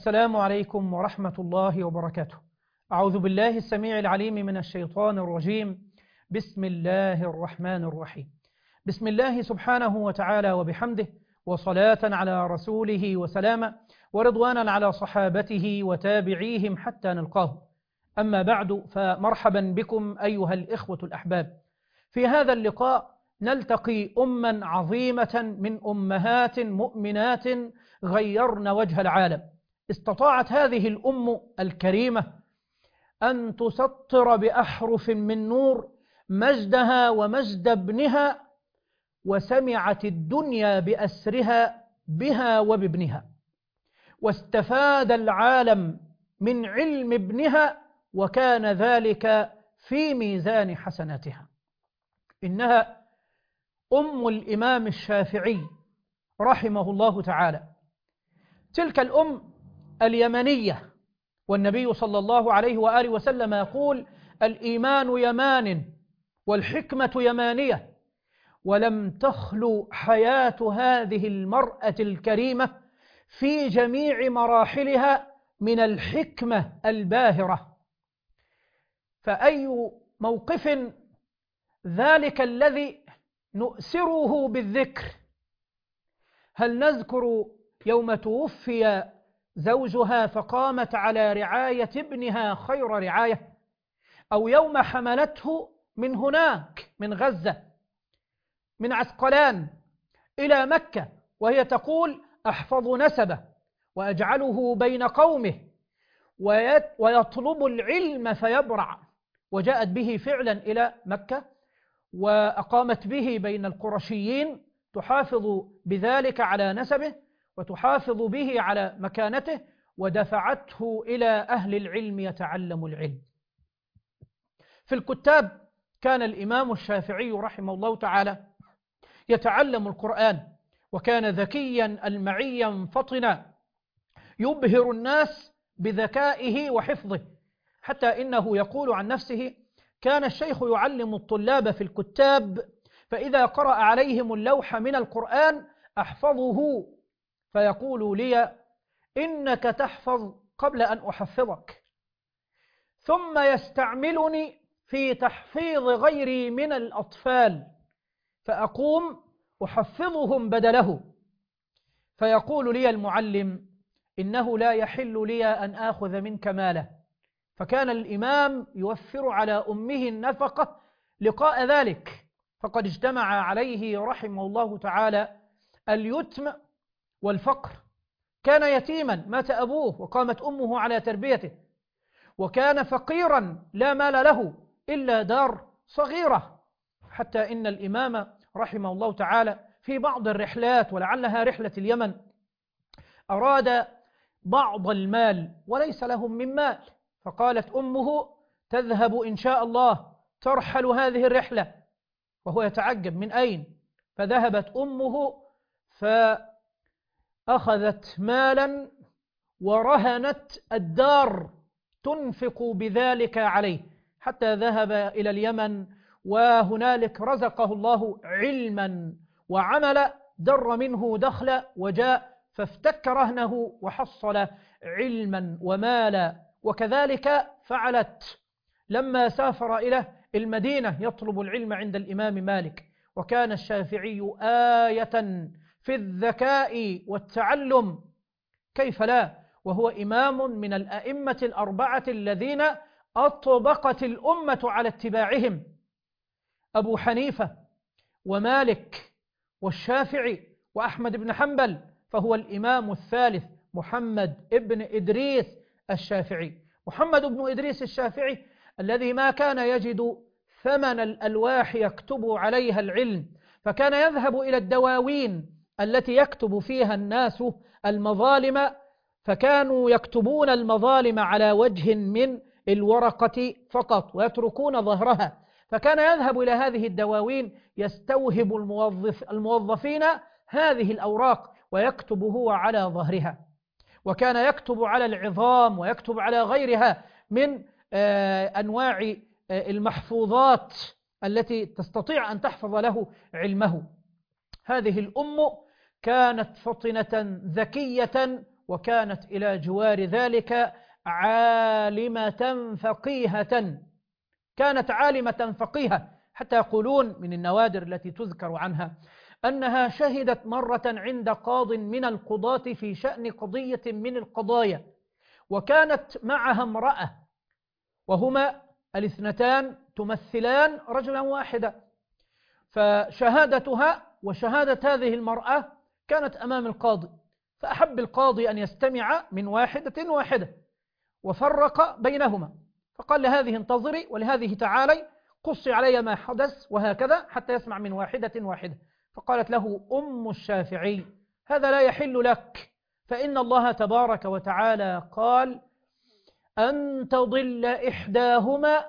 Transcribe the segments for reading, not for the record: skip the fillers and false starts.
السلام عليكم ورحمة الله وبركاته. أعوذ بالله السميع العليم من الشيطان الرجيم. بسم الله الرحمن الرحيم. بسم الله سبحانه وتعالى وبحمده، وصلاة على رسوله وسلاما، ورضوانا على صحابته وتابعيهم حتى نلقاه. أما بعد، فمرحبا بكم أيها الإخوة الأحباب. في هذا اللقاء نلتقي أما عظيمة من أمهات مؤمنات غيرن وجه العالم. استطاعت هذه الأم الكريمة أن تسطر بأحرف من نور مجدها ومجد ابنها، وسمعت الدنيا بأسرها بها وبابنها، واستفاد العالم من علم ابنها، وكان ذلك في ميزان حسناتها. إنها أم الإمام الشافعي رحمه الله تعالى. تلك الأم اليمنية، والنبي صلى الله عليه وآله وسلم يقول: الإيمان يمان والحكمة يمانية. ولم تخلو حياة هذه المرأة الكريمة في جميع مراحلها من الحكمة الباهرة. فأي موقف ذلك الذي نؤسره بالذكر؟ هل نذكر يوم توفي زوجها فقامت على رعاية ابنها خير رعاية، أو يوم حملته من هناك من غزة من عسقلان إلى مكة وهي تقول: أحفظ نسبه وأجعله بين قومه ويطلب العلم فيبرع، وجاءت به فعلا إلى مكة وأقامت به بين القرشيين، تحافظ بذلك على نسبه وتحافظ به على مكانته، ودفعته إلى أهل العلم يتعلم العلم. في الكتاب كان الإمام الشافعي رحمه الله تعالى يتعلم القرآن، وكان ذكيا المعيا فطنا يبهر الناس بذكائه وحفظه، حتى إنه يقول عن نفسه: كان الشيخ يعلم الطلاب في الكتاب، فإذا قرأ عليهم اللوح من القرآن أحفظه، فيقول لي: إنك تحفظ قبل أن أحفظك. ثم يستعملني في تحفيظ غيري من الأطفال، فأقوم أحفظهم بدله، فيقول لي المعلم: إنه لا يحل لي أن آخذ منك ماله. فكان الإمام يوفر على أمه النفقة لقاء ذلك، فقد اجتمع عليه رحمه الله تعالى اليتم والفقر. كان يتيما مات أبوه وقامت أمه على تربيته، وكان فقيرا لا مال له إلا دار صغيرة، حتى إن الإمام رحمه الله تعالى في بعض الرحلات، ولعلها رحلة اليمن، أراد بعض المال وليس لهم من مال، فقالت أمه: تذهب إن شاء الله، ترحل هذه الرحلة. وهو يتعجب: من أين؟ فذهبت أمه فأخذت مالا ورهنت الدار تنفق بذلك عليه، حتى ذهب إلى اليمن، وهنالك رزقه الله علما وعمل، در منه دخل وجاء فافتك رهنه وحصل علما ومالا. وكذلك فعلت لما سافر إلى المدينة يطلب العلم عند الإمام مالك. وكان الشافعي آية في الذكاء والتعلم، كيف لا، وهو إمام من الأئمة الأربعة الذين أطبقت الأمة على اتباعهم: أبو حنيفة ومالك والشافعي وأحمد بن حنبل، فهو الإمام الثالث محمد ابن إدريس الشافعي. محمد بن إدريس الشافعي الذي ما كان يجد ثمن الألواح يكتب عليها العلم، فكان يذهب إلى الدواوين التي يكتب فيها الناس المظالم، فكانوا يكتبون المظالم على وجه من الورقة فقط ويتركون ظهرها، فكان يذهب إلى هذه الدواوين يستوهب الموظفين هذه الأوراق ويكتب هو على ظهرها، وكان يكتب على العظام ويكتب على غيرها من أنواع المحفوظات التي تستطيع أن تحفظ له علمه. هذه الأم كانت فطنة ذكية وكانت إلى جوار ذلك عالمة فقيهة، كانت عالمة فقيهة، حتى يقولون من النوادر التي تذكر عنها أنها شهدت مرة عند قاض من القضاة في شأن قضية من القضايا، وكانت معها امرأة، وهما الاثنتان تمثلان رجلا واحدا، فشهادتها وشهادة هذه المرأة كانت أمام القاضي، فأحب القاضي أن يستمع من واحدة واحدة وفرق بينهما، فقال لهذه انتظري ولهذه تعالي قصي علي ما حدث وهكذا حتى يسمع من واحدة واحدة. فقالت له أم الشافعي: هذا لا يحل لك، فإن الله تبارك وتعالى قال: أن تضل إحداهما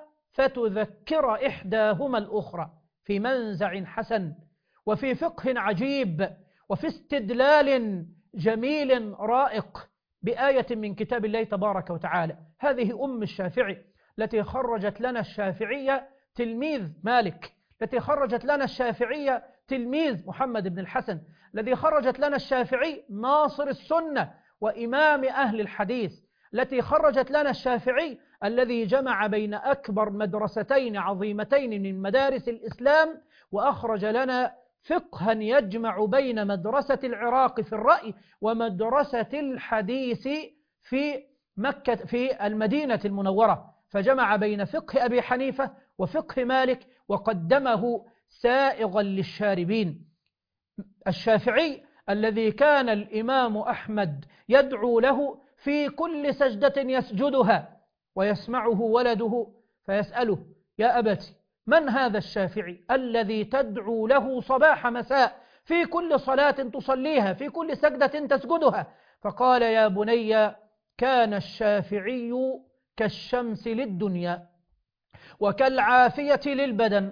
فتذكر إحداهما الأخرى، في منزع حسن وفي فقه عجيب وفي استدلال جميل رائق بآية من كتاب الله تبارك وتعالى. هذه أم الشافعي التي خرجت لنا الشافعية تلميذ مالك، التي خرجت لنا الشافعية تلميذ محمد بن الحسن، الذي خرجت لنا الشافعي ناصر السنة وإمام أهل الحديث، التي خرجت لنا الشافعي الذي جمع بين أكبر مدرستين عظيمتين من مدارس الإسلام، وأخرج لنا فقها يجمع بين مدرسة العراق في الرأي ومدرسة الحديث في مكة في المدينة المنورة، فجمع بين فقه أبي حنيفة وفقه مالك وقدمه سائغا للشاربين. الشافعي الذي كان الإمام أحمد يدعو له في كل سجدة يسجدها ويسمعه ولده فيسأله: يا أبتي، من هذا الشافعي الذي تدعو له صباح مساء في كل صلاة تصليها في كل سجدة تسجدها؟ فقال: يا بني، كان الشافعي كالشمس للدنيا وكالعافية للبدن،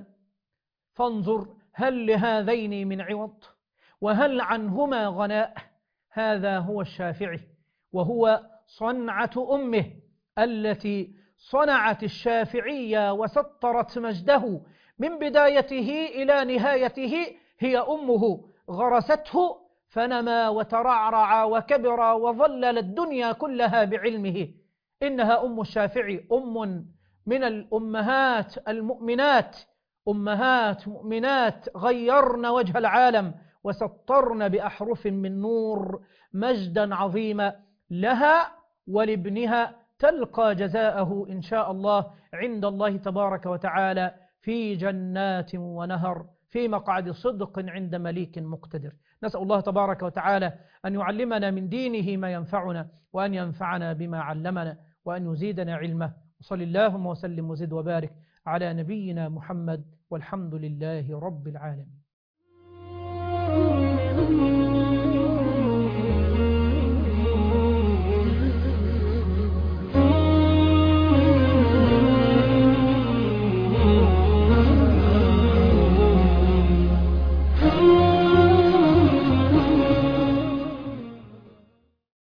فانظر هل لهذين من عوض وهل عنهما غناء؟ هذا هو الشافعي، وهو صنعة أمه التي صنعت الشافعي وسطرت مجده من بدايته إلى نهايته، هي أمه غرسته فنما وترعرع وكبر وظلل الدنيا كلها بعلمه. إنها أم الشافعي، أم من الأمهات المؤمنات، أمهات مؤمنات غيرن وجه العالم وسطرن بأحرف من نور مجدا عظيما لها ولابنها، تلقى جزاءه إن شاء الله عند الله تبارك وتعالى في جنات ونهر في مقعد صدق عند مليك مقتدر. نسأل الله تبارك وتعالى أن يعلمنا من دينه ما ينفعنا، وأن ينفعنا بما علمنا، وأن يزيدنا علمه. وصل اللهم وسلم وزد وبارك على نبينا محمد، والحمد لله رب العالمين.